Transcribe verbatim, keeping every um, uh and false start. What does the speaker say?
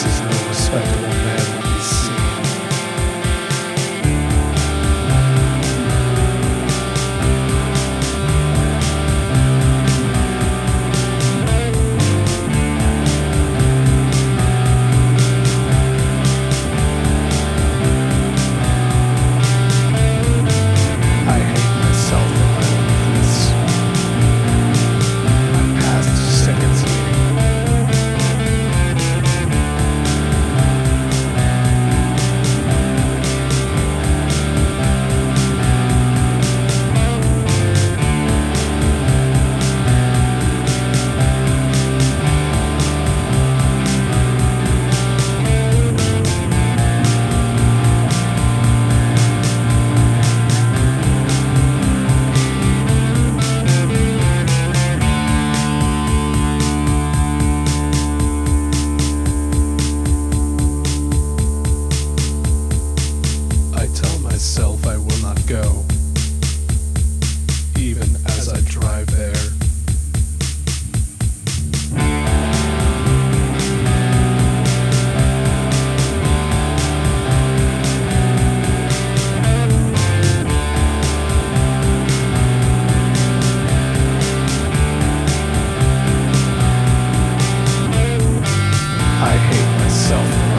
is no respectable man to be seen. I hate myself for my weakness. My past sickens me. I tell myself I will not go, even as I drive there. I hate myself.